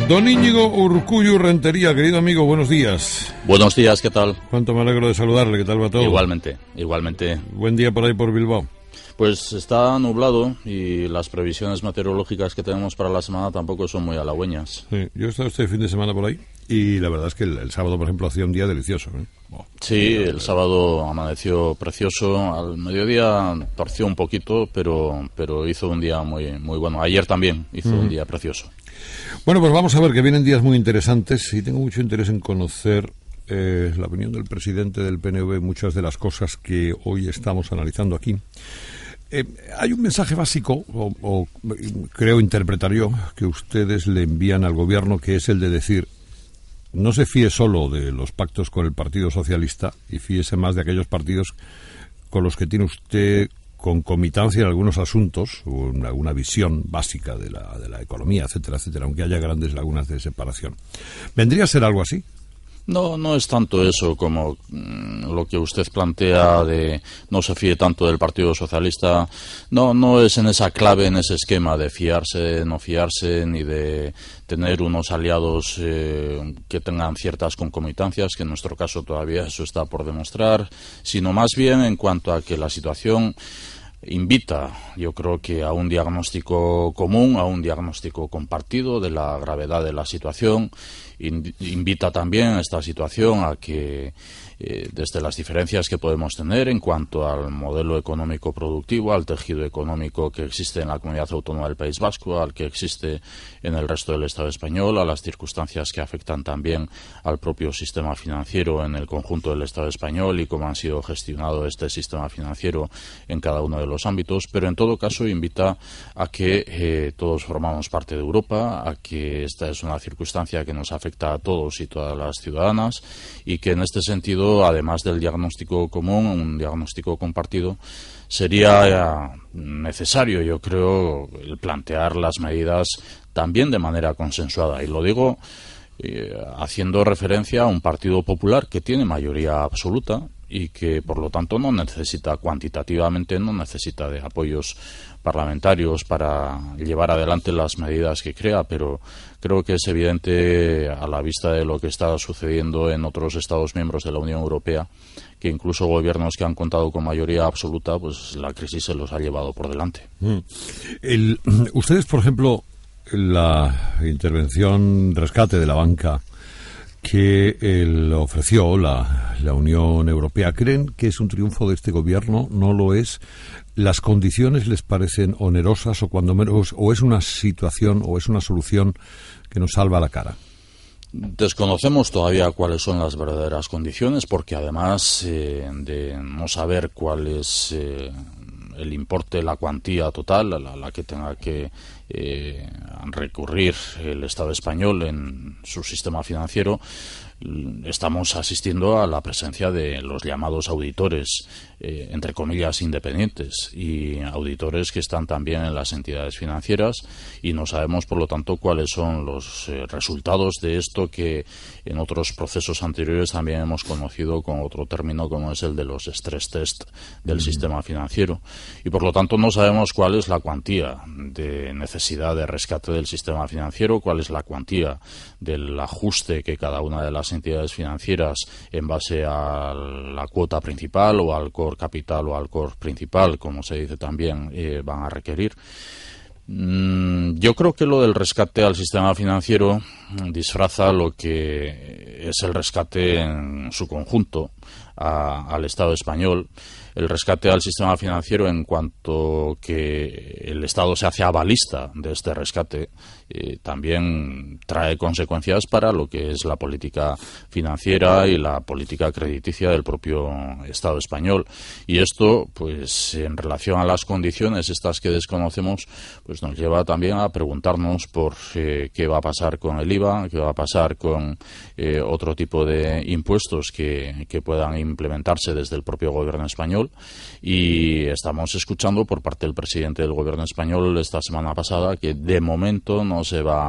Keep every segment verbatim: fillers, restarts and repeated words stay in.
Don Íñigo Urkullu Rentería, querido amigo, buenos días. Buenos días, ¿qué tal? Cuánto me alegro de saludarle, ¿qué tal va todo? Igualmente, igualmente. Buen día por ahí por Bilbao. Pues está nublado y las previsiones meteorológicas que tenemos para la semana tampoco son muy halagüeñas. Sí, yo he estado este fin de semana por ahí y la verdad es que el, el sábado, por ejemplo, hacía un día delicioso, ¿eh? Oh, sí, el sábado amaneció precioso, al mediodía torció un poquito, pero pero hizo un día muy muy bueno. Ayer también hizo mm. un día precioso. Bueno, pues vamos a ver que vienen días muy interesantes y tengo mucho interés en conocer eh, la opinión del presidente del P N V en muchas de las cosas que hoy estamos analizando aquí. Eh, hay un mensaje básico, o, o creo interpretar yo, que ustedes le envían al gobierno, que es el de decir: no se fíe solo de los pactos con el Partido Socialista y fíese más de aquellos partidos con los que tiene usted concomitancia en algunos asuntos, una, una visión básica de la, de la economía, etcétera, etcétera, aunque haya grandes lagunas de separación. ¿Vendría a ser algo así? No, no es tanto eso como mmm, lo que usted plantea de no se fíe tanto del Partido Socialista. No, no es en esa clave, en ese esquema de fiarse, no fiarse, ni de tener unos aliados eh, que tengan ciertas concomitancias, que en nuestro caso todavía eso está por demostrar, sino más bien en cuanto a que la situación invita, yo creo que a un diagnóstico común, a un diagnóstico compartido de la gravedad de la situación. Invita también esta situación a que eh, desde las diferencias que podemos tener en cuanto al modelo económico productivo, al tejido económico que existe en la comunidad autónoma del País Vasco, al que existe en el resto del Estado español, a las circunstancias que afectan también al propio sistema financiero en el conjunto del Estado español y cómo han sido gestionado este sistema financiero en cada uno de los ámbitos, pero en todo caso invita a que eh, todos formamos parte de Europa, a que esta es una circunstancia que nos afecta a todos y todas las ciudadanas y que en este sentido, además del diagnóstico común, un diagnóstico compartido, sería necesario, yo creo, el plantear las medidas también de manera consensuada. Y lo digo eh, haciendo referencia a un Partido Popular que tiene mayoría absoluta y que por lo tanto no necesita cuantitativamente, no necesita de apoyos parlamentarios para llevar adelante las medidas que crea, pero creo que es evidente a la vista de lo que está sucediendo en otros Estados miembros de la Unión Europea que incluso gobiernos que han contado con mayoría absoluta, pues la crisis se los ha llevado por delante. Mm. El, ustedes, por ejemplo, la intervención rescate de la banca que el ofreció la, la Unión Europea, ¿creen que es un triunfo de este gobierno? ¿No lo es? ¿Las condiciones les parecen onerosas o cuando menos, o es una situación o es una solución que nos salva la cara? Desconocemos todavía cuáles son las verdaderas condiciones, porque además eh, de no saber cuál es eh, el importe, la cuantía total a la, la que tenga que eh, recurrir el Estado español en su sistema financiero, estamos asistiendo a la presencia de los llamados auditores, eh, entre comillas, independientes, y auditores que están también en las entidades financieras, y no sabemos, por lo tanto, cuáles son los eh, resultados de esto que en otros procesos anteriores también hemos conocido con otro término como es el de los stress test del mm. sistema financiero. Y, por lo tanto, no sabemos cuál es la cuantía de necesidad de rescate del sistema financiero, cuál es la cuantía del ajuste que cada una de las entidades financieras en base a la cuota principal o al core capital o al core principal, como se dice también, eh, van a requerir. Mm, yo creo que lo del rescate al sistema financiero disfraza lo que es el rescate en su conjunto a, al Estado español. El rescate al sistema financiero, en cuanto que el Estado se hace avalista de este rescate, eh, también trae consecuencias para lo que es la política financiera y la política crediticia del propio Estado español. Y esto, pues, en relación a las condiciones estas que desconocemos, pues nos lleva también a preguntarnos por eh, qué va a pasar con el I V A, qué va a pasar con eh, otro tipo de impuestos que, que puedan implementarse desde el propio gobierno español. Y estamos escuchando por parte del presidente del gobierno español esta semana pasada que de momento no se va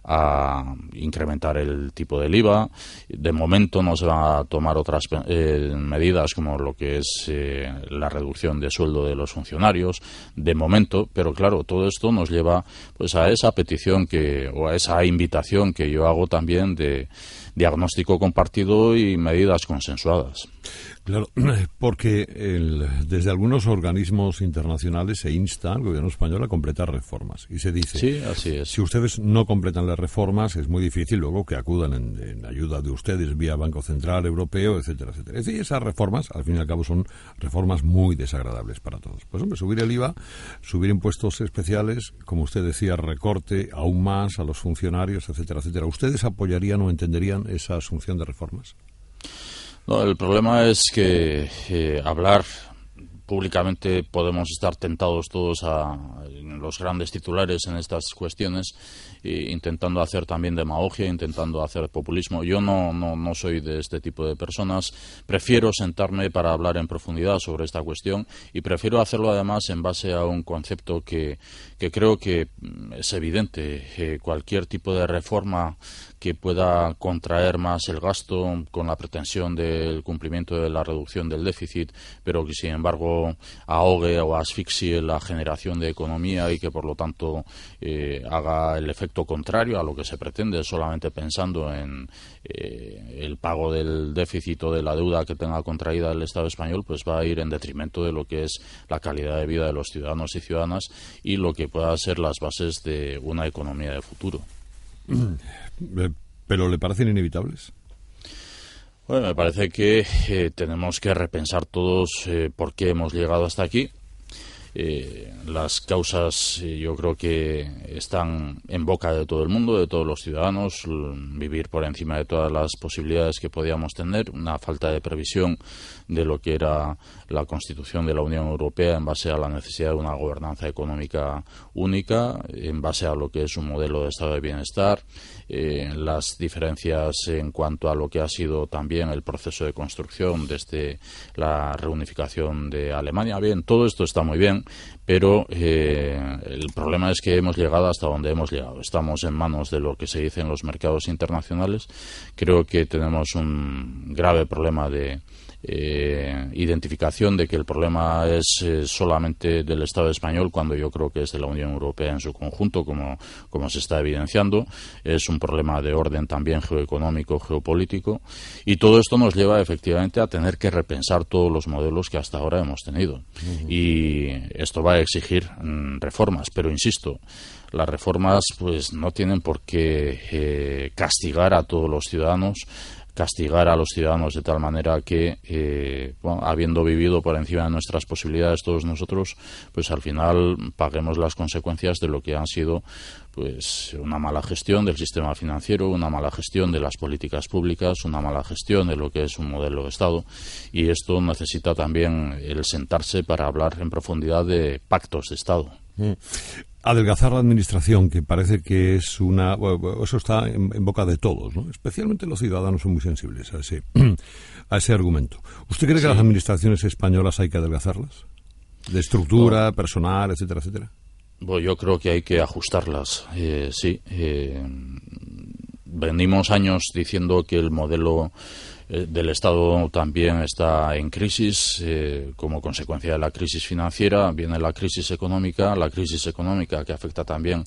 a incrementar el tipo del I V A. De momento no se van a tomar otras eh, medidas como lo que es eh, la reducción de sueldo de los funcionarios, de momento, pero claro, todo esto nos lleva pues a esa petición que o a esa invitación que yo hago también de diagnóstico compartido y medidas consensuadas. Claro, porque el, desde algunos organismos internacionales se insta al gobierno español a completar reformas y se dice, sí, así es. Si ustedes no completan las reformas es muy difícil luego que acudan en, en ayuda de ustedes vía Banco Central Europeo, etcétera, etcétera. Es decir, esas reformas, al fin y al cabo, son reformas muy desagradables para todos. Pues hombre, subir el I V A, subir impuestos especiales, como usted decía, recorte aún más a los funcionarios, etcétera, etcétera. ¿Ustedes apoyarían o entenderían esa asunción de reformas? No, el problema es que eh, hablar públicamente podemos estar tentados todos a en los grandes titulares en estas cuestiones, e intentando hacer también demagogia, intentando hacer populismo. Yo no, no, no soy de este tipo de personas. Prefiero sentarme para hablar en profundidad sobre esta cuestión y prefiero hacerlo además en base a un concepto que, que creo que es evidente. Eh, cualquier tipo de reforma que pueda contraer más el gasto con la pretensión del cumplimiento de la reducción del déficit, pero que sin embargo ahogue o asfixie la generación de economía y que por lo tanto eh, haga el efecto contrario a lo que se pretende, solamente pensando en eh, el pago del déficit o de la deuda que tenga contraída el Estado español, pues va a ir en detrimento de lo que es la calidad de vida de los ciudadanos y ciudadanas y lo que pueda ser las bases de una economía de futuro. ¿Pero le parecen inevitables? Bueno, me parece que eh, tenemos que repensar todos eh, por qué hemos llegado hasta aquí. Eh, las causas eh, yo creo que están en boca de todo el mundo, de todos los ciudadanos. Vivir por encima de todas las posibilidades que podíamos tener, una falta de previsión de lo que era la Constitución de la Unión Europea en base a la necesidad de una gobernanza económica única, en base a lo que es un modelo de estado de bienestar, eh, las diferencias en cuanto a lo que ha sido también el proceso de construcción desde la reunificación de Alemania. Bien, todo esto está muy bien, pero eh, el problema es que hemos llegado hasta donde hemos llegado. Estamos en manos de lo que se dice en los mercados internacionales. Creo que tenemos un grave problema de Eh, identificación de que el problema es eh, solamente del Estado español, cuando yo creo que es de la Unión Europea en su conjunto, como, como se está evidenciando. Es un problema de orden también geoeconómico, geopolítico, y todo esto nos lleva efectivamente a tener que repensar todos los modelos que hasta ahora hemos tenido. Uh-huh. Y esto va a exigir mm, reformas, pero insisto, las reformas pues no tienen por qué eh, castigar a todos los ciudadanos, castigar a los ciudadanos de tal manera que, eh, bueno, habiendo vivido por encima de nuestras posibilidades todos nosotros, pues al final paguemos las consecuencias de lo que han sido pues una mala gestión del sistema financiero, una mala gestión de las políticas públicas, una mala gestión de lo que es un modelo de Estado, y esto necesita también el sentarse para hablar en profundidad de pactos de Estado. Mm. Adelgazar la administración, que parece que es una... Bueno, eso está en, en boca de todos, ¿no? Especialmente los ciudadanos son muy sensibles a ese, a ese argumento. ¿Usted cree que sí, las administraciones españolas hay que adelgazarlas? ¿De estructura, no. personal, etcétera, etcétera? Bueno, yo creo que hay que ajustarlas, eh, sí. Eh, venimos años diciendo que el modelo del Estado también está en crisis, eh, como consecuencia de la crisis financiera. Viene la crisis económica, la crisis económica que afecta también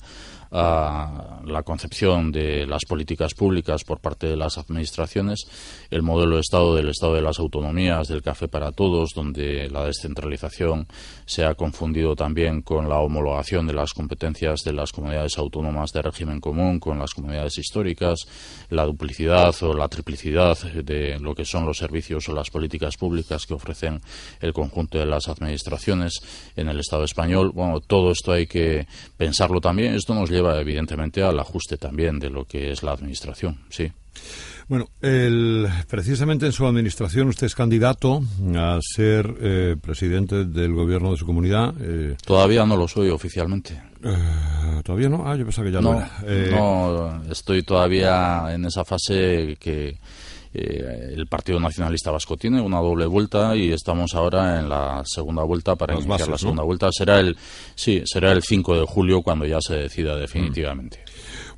a la concepción de las políticas públicas por parte de las administraciones, el modelo de Estado del Estado de las autonomías, del café para todos, donde la descentralización se ha confundido también con la homologación de las competencias de las comunidades autónomas de régimen común con las comunidades históricas, la duplicidad o la triplicidad de lo que son los servicios o las políticas públicas que ofrecen el conjunto de las administraciones en el Estado español. Bueno, todo esto hay que pensarlo también. Esto nos lleva evidentemente al ajuste también de lo que es la administración, sí. Bueno, el, precisamente en su administración usted es candidato a ser eh, presidente del gobierno de su comunidad. Eh, Todavía no lo soy oficialmente. Eh, ¿Todavía no? Ah, yo pensaba que ya no, no era. Eh, no, estoy todavía en esa fase que eh, el Partido Nacionalista Vasco tiene una doble vuelta y estamos ahora en la segunda vuelta para Las iniciar bases, la segunda ¿no? vuelta. Será el, sí, será el cinco de julio cuando ya se decida definitivamente. Mm. Bueno,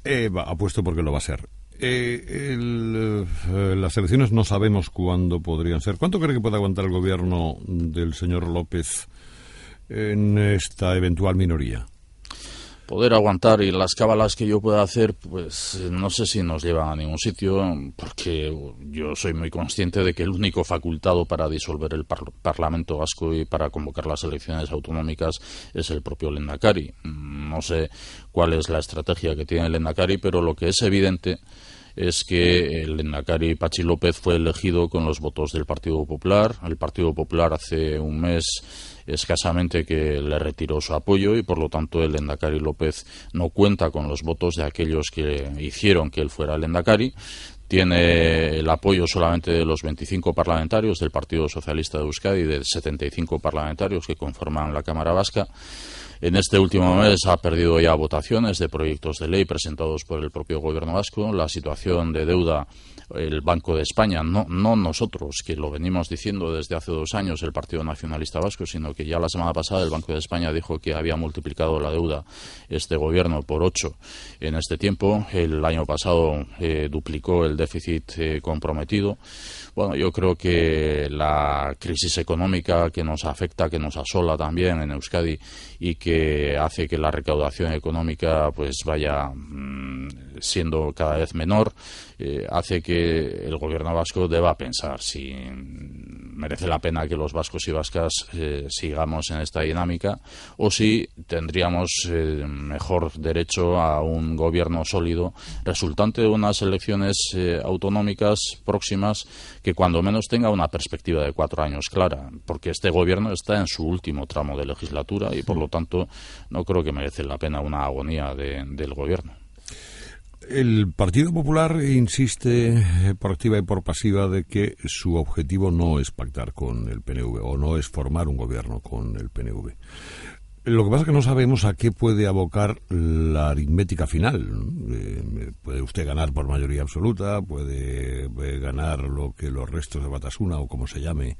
Eh, va, apuesto porque lo va a ser. Eh, el, eh, las elecciones no sabemos cuándo podrían ser. ¿Cuánto cree que puede aguantar el gobierno del señor López en esta eventual minoría? Poder aguantar, y las cábalas que yo pueda hacer, pues no sé si nos llevan a ningún sitio, porque yo soy muy consciente de que el único facultado para disolver el par Parlamento Vasco y para convocar las elecciones autonómicas es el propio Lehendakari. No sé cuál es la estrategia que tiene el Lehendakari, pero lo que es evidente es que el Lehendakari Patxi López fue elegido con los votos del Partido Popular. El Partido Popular hace un mes escasamente que le retiró su apoyo y, por lo tanto, el Lehendakari López no cuenta con los votos de aquellos que hicieron que él fuera el Lehendakari. Tiene el apoyo solamente de los veinticinco parlamentarios del Partido Socialista de Euskadi y de setenta y cinco parlamentarios que conforman la Cámara Vasca. En este último mes ha perdido ya votaciones de proyectos de ley presentados por el propio Gobierno vasco. La situación de deuda, el Banco de España, no, no nosotros, que lo venimos diciendo desde hace dos años el Partido Nacionalista Vasco, sino que ya la semana pasada el Banco de España dijo que había multiplicado la deuda este Gobierno por ocho en este tiempo. El año pasado eh, duplicó el déficit eh, comprometido. Bueno, yo creo que la crisis económica que nos afecta, que nos asola también en Euskadi y que hace que la recaudación económica pues vaya mmm, siendo cada vez menor, eh, hace que el gobierno vasco deba pensar si merece la pena que los vascos y vascas eh, sigamos en esta dinámica o si tendríamos eh, mejor derecho a un gobierno sólido resultante de unas elecciones eh, autonómicas próximas que cuando menos tenga una perspectiva de cuatro años clara, porque este gobierno está en su último tramo de legislatura y por lo tanto no creo que merece la pena una agonía de, del gobierno. El Partido Popular insiste por activa y por pasiva de que su objetivo no es pactar con el P N V o no es formar un gobierno con el P N V. Lo que pasa es que no sabemos a qué puede abocar la aritmética final. Eh, puede usted ganar por mayoría absoluta, puede eh, ganar lo que los restos de Batasuna o como se llame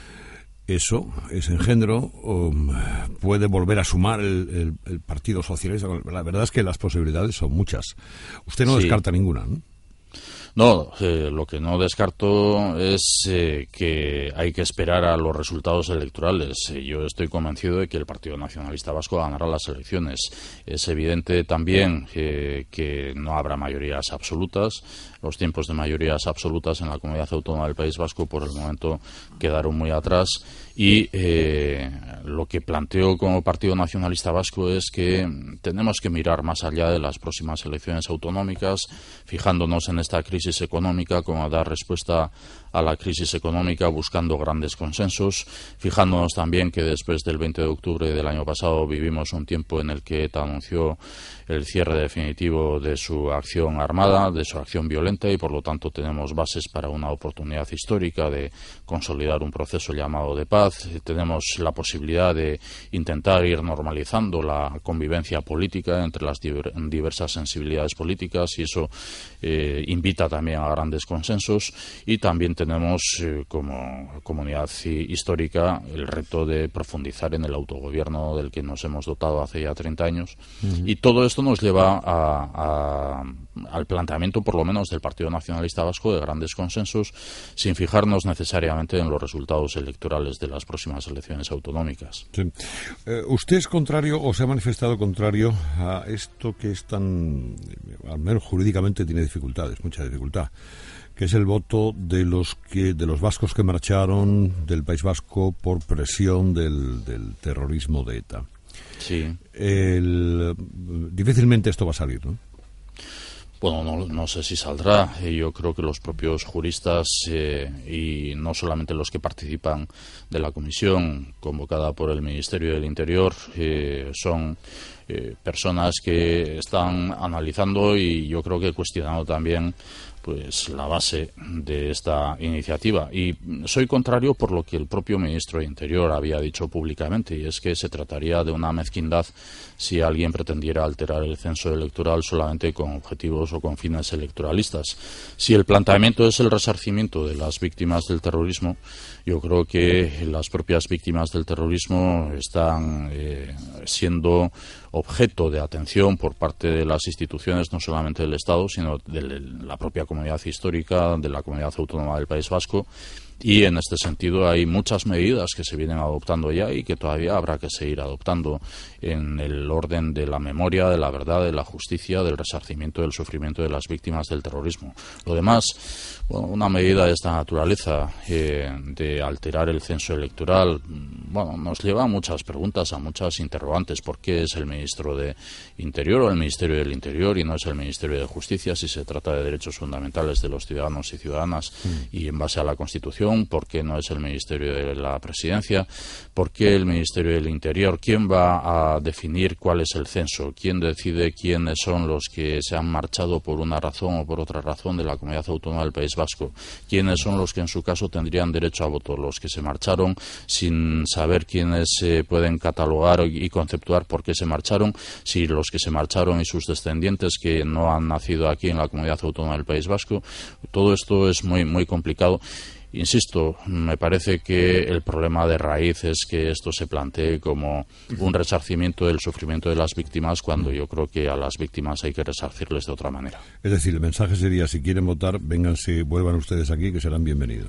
eso, ese engendro, um, puede volver a sumar el, el, el Partido Socialista. La verdad es que las posibilidades son muchas. Usted no sí. descarta ninguna, ¿no? No, eh, lo que no descarto es eh, que hay que esperar a los resultados electorales. Eh, yo estoy convencido de que el Partido Nacionalista Vasco ganará las elecciones. Es evidente también eh, que no habrá mayorías absolutas. Los tiempos de mayorías absolutas en la Comunidad Autónoma del País Vasco por el momento quedaron muy atrás y eh, lo que planteo como Partido Nacionalista Vasco es que tenemos que mirar más allá de las próximas elecciones autonómicas, fijándonos en esta crisis económica, como dar respuesta a la crisis económica buscando grandes consensos, fijándonos también que después del veinte de octubre del año pasado vivimos un tiempo en el que ETA anunció el cierre definitivo de su acción armada, de su acción violenta y por lo tanto tenemos bases para una oportunidad histórica de consolidar un proceso llamado de paz. Tenemos la posibilidad de intentar ir normalizando la convivencia política entre las diversas sensibilidades políticas y eso eh, invita también a grandes consensos y también tenemos eh, como comunidad histórica el reto de profundizar en el autogobierno del que nos hemos dotado hace ya treinta años uh-huh. Y todo esto nos lleva a, a, al planteamiento por lo menos del Partido Nacionalista Vasco de grandes consensos sin fijarnos necesariamente en los resultados electorales de las próximas elecciones autonómicas. Sí. Eh, ¿Usted es contrario o se ha manifestado contrario a esto que es tan, al menos jurídicamente tiene dificultades, mucha dificultad, que es el voto de los que de los vascos que marcharon del País Vasco por presión del, del terrorismo de ETA? Sí. El, difícilmente esto va a salir, ¿no? Bueno, no, no sé si saldrá. Yo creo que los propios juristas eh, y no solamente los que participan de la comisión convocada por el Ministerio del Interior eh, son eh, personas que están analizando y yo creo que cuestionando también pues la base de esta iniciativa. Y soy contrario por lo que el propio ministro de Interior había dicho públicamente, y es que se trataría de una mezquindad si alguien pretendiera alterar el censo electoral solamente con objetivos o con fines electoralistas. Si el planteamiento es el resarcimiento de las víctimas del terrorismo, yo creo que las propias víctimas del terrorismo están eh, siendo objeto de atención por parte de las instituciones, no solamente del Estado, sino de la propia comunidad histórica, de la comunidad autónoma del País Vasco. Y en este sentido hay muchas medidas que se vienen adoptando ya y que todavía habrá que seguir adoptando en el orden de la memoria, de la verdad, de la justicia, del resarcimiento del sufrimiento de las víctimas del terrorismo. Lo demás, bueno, una medida de esta naturaleza eh, de alterar el censo electoral, bueno, nos lleva a muchas preguntas, a muchas interrogantes. ¿Por qué es el ministro de Interior o el Ministerio del Interior y no es el Ministerio de Justicia si se trata de derechos fundamentales de los ciudadanos y ciudadanas mm. y en base a la Constitución? ¿Por qué no es el Ministerio de la Presidencia? ¿Por qué el Ministerio del Interior? ¿Quién va a definir cuál es el censo? ¿Quién decide quiénes son los que se han marchado por una razón o por otra razón de la Comunidad Autónoma del País Vasco? ¿Quiénes son los que en su caso tendrían derecho a voto? Los que se marcharon sin saber quiénes se eh, pueden catalogar y conceptuar por qué se marcharon, si los que se marcharon y sus descendientes que no han nacido aquí en la Comunidad Autónoma del País Vasco. Todo esto es muy, muy complicado. Insisto, me parece que el problema de raíz es que esto se plantee como un resarcimiento del sufrimiento de las víctimas, cuando yo creo que a las víctimas hay que resarcirles de otra manera. Es decir, el mensaje sería, si quieren votar, vénganse, vuelvan ustedes aquí, que serán bienvenidos.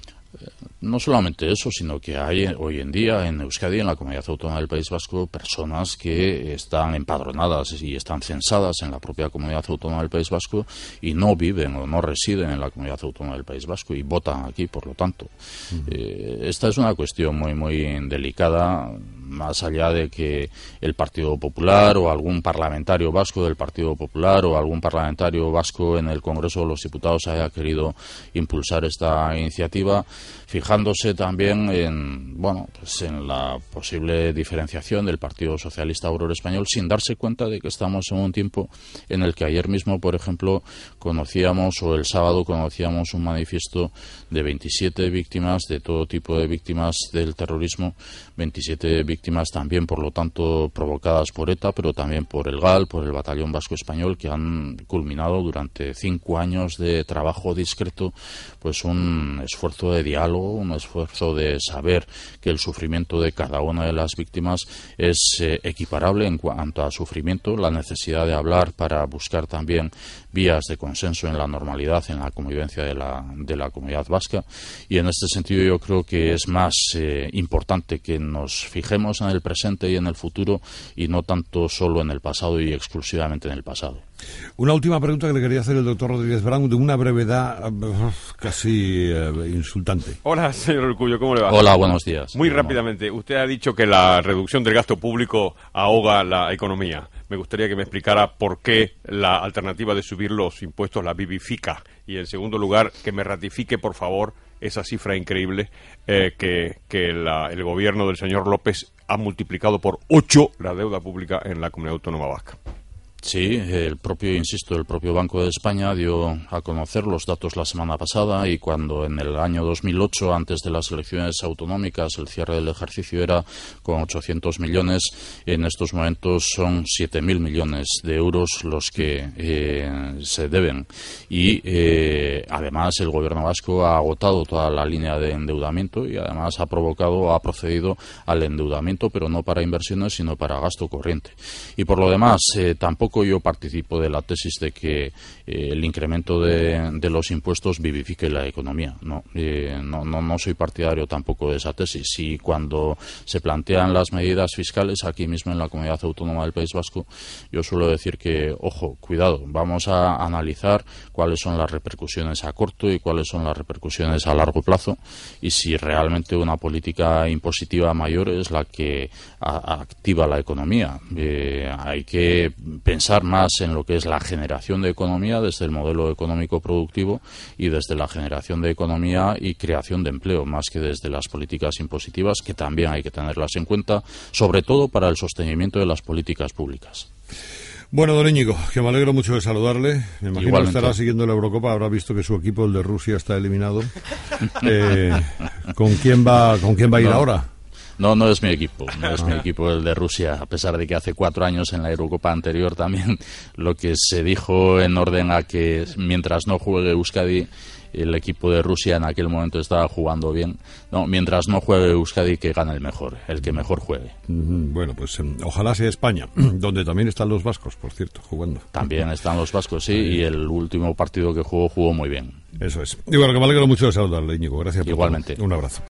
No solamente eso, sino que hay hoy en día en Euskadi, en la Comunidad Autónoma del País Vasco, personas que están empadronadas y están censadas en la propia Comunidad Autónoma del País Vasco y no viven o no residen en la Comunidad Autónoma del País Vasco y votan aquí, por lo tanto. Uh-huh. Eh, esta es una cuestión muy, muy delicada, más allá de que el Partido Popular o algún parlamentario vasco del Partido Popular o algún parlamentario vasco en el Congreso de los Diputados haya querido impulsar esta iniciativa, fijándose también en, bueno, pues en la posible diferenciación del Partido Socialista Obrero Español, sin darse cuenta de que estamos en un tiempo en el que ayer mismo, por ejemplo, conocíamos, o el sábado conocíamos un manifiesto de veintisiete víctimas, de todo tipo de víctimas del terrorismo, veintisiete víctimas también, por lo tanto, provocadas por ETA, pero también por el GAL, por el Batallón Vasco Español, que han culminado durante cinco años de trabajo discreto, pues un esfuerzo de diálogo, un esfuerzo de saber que el sufrimiento de cada una de las víctimas es eh, equiparable en cuanto a sufrimiento, la necesidad de hablar para buscar también vías de consenso en la normalidad, en la convivencia de la, de la comunidad vasca, y en este sentido yo creo que es más eh, importante que nos fijemos en el presente y en el futuro y no tanto solo en el pasado y exclusivamente en el pasado. Una última pregunta que le quería hacer el doctor Rodríguez Brown, de una brevedad uh, casi uh, insultante. Hola, señor Urkullu, ¿cómo le va? Hola, buenos días. Muy rápidamente, usted ha dicho que la reducción del gasto público ahoga la economía. Me gustaría que me explicara por qué la alternativa de subir los impuestos la vivifica. Y en segundo lugar, que me ratifique, por favor, esa cifra increíble eh, que, que la, el gobierno del señor López ha multiplicado por ocho la deuda pública en la Comunidad Autónoma Vasca. Sí, el propio, insisto, el propio Banco de España dio a conocer los datos la semana pasada, y cuando en el año dos mil ocho, antes de las elecciones autonómicas, el cierre del ejercicio era con ochocientos millones, en estos momentos son siete mil millones de euros los que eh, se deben. Y eh, además el gobierno vasco ha agotado toda la línea de endeudamiento y además ha provocado, ha procedido al endeudamiento, pero no para inversiones, sino para gasto corriente. Y por lo demás, eh, tampoco yo participo de la tesis de que eh, el incremento de, de los impuestos vivifique la economía. No, eh, no, no, no soy partidario tampoco de esa tesis. Y cuando se plantean las medidas fiscales aquí mismo en la Comunidad Autónoma del País Vasco, yo suelo decir que, ojo, cuidado, vamos a analizar cuáles son las repercusiones a corto y cuáles son las repercusiones a largo plazo, y si realmente una política impositiva mayor es la que a, activa la economía. Eh, hay que pensar Pensar más en lo que es la generación de economía desde el modelo económico productivo y desde la generación de economía y creación de empleo, más que desde las políticas impositivas, que también hay que tenerlas en cuenta, sobre todo para el sostenimiento de las políticas públicas. Bueno, don Íñigo, que me alegro mucho de saludarle. Me imagino Igualmente. que estará siguiendo la Eurocopa, habrá visto que su equipo, el de Rusia, está eliminado. Eh, ¿con quién va, con quién va a ir no. ahora? No, no es mi equipo, no es mi equipo el de Rusia, a pesar de que hace cuatro años en la Eurocopa anterior también lo que se dijo en orden a que mientras no juegue Euskadi, el equipo de Rusia en aquel momento estaba jugando bien. No, mientras no juegue Euskadi, que gane el mejor, el que mejor juegue. Bueno, pues um, ojalá sea España, donde también están los vascos, por cierto, jugando. También están los vascos, sí, y el último partido que jugó, jugó muy bien. Eso es. Y bueno, que me alegro mucho de saludarle, Íñigo. Gracias por Igualmente. todo. Un abrazo.